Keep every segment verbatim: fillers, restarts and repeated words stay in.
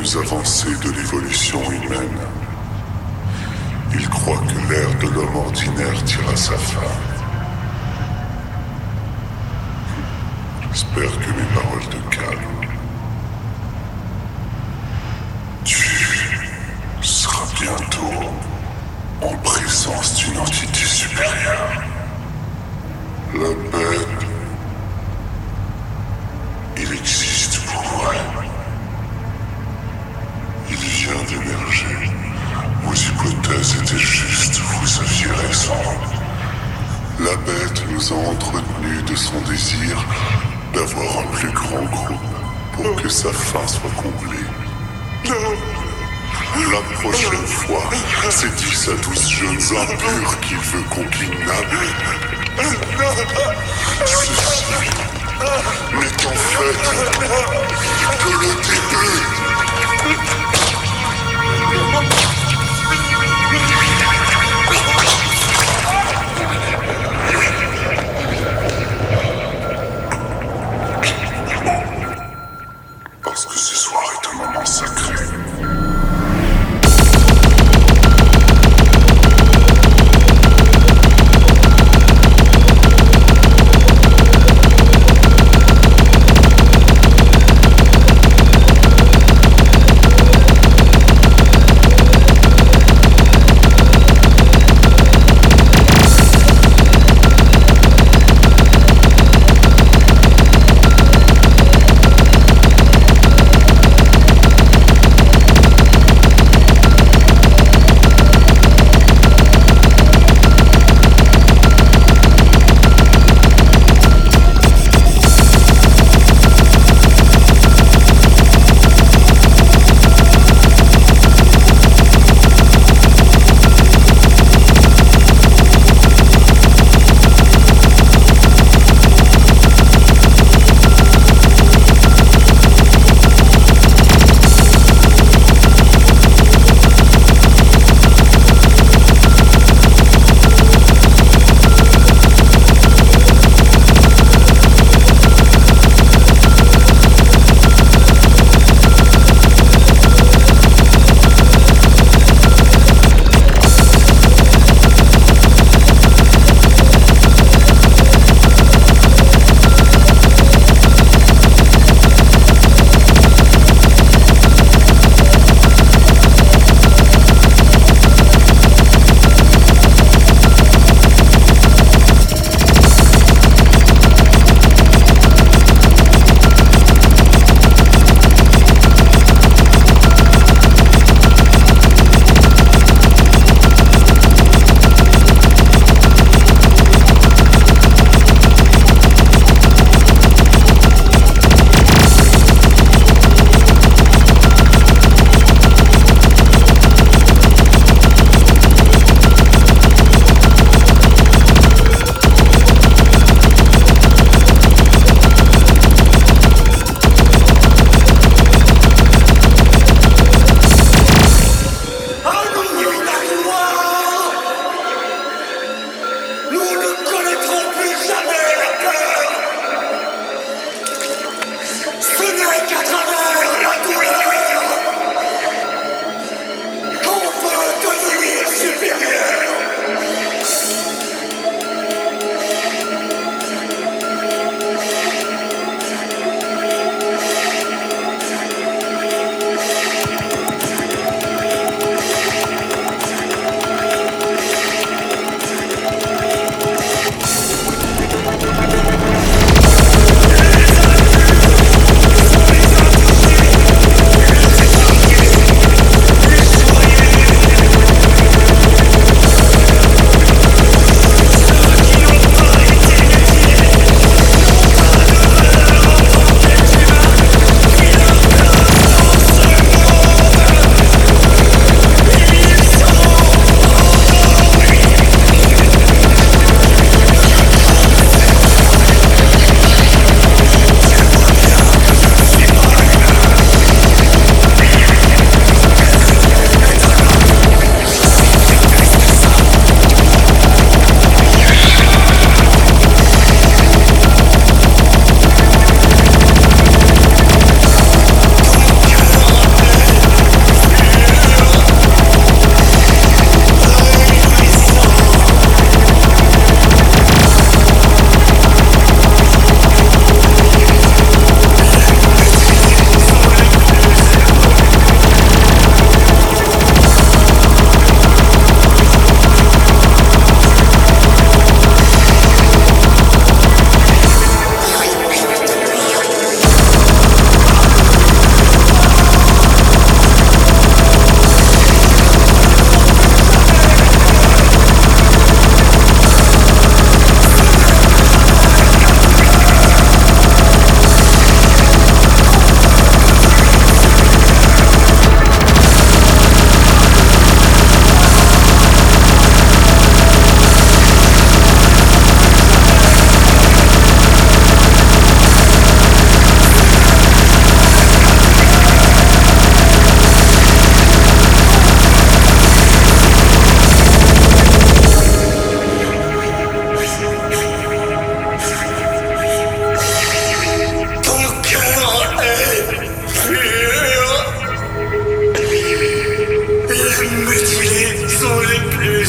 plus avancées de l'évolution humaine. Il croit que l'ère de l'homme ordinaire tire à sa fin. J'espère que mes paroles te calment. Tu seras bientôt en présence d'une entité supérieure. La bête, il existe pour vrai. Il vient d'émerger. Vos hypothèses étaient justes, vous aviez raison. La bête nous a entretenus de son désir d'avoir un plus grand groupe pour que sa fin soit comblée. La prochaine fois, c'est dix à douze jeunes impurs qu'il veut qu'on kidnappe. Ceci n'est en fait que le début. Parce que ce soir est un moment sacré.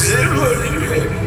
évoluer.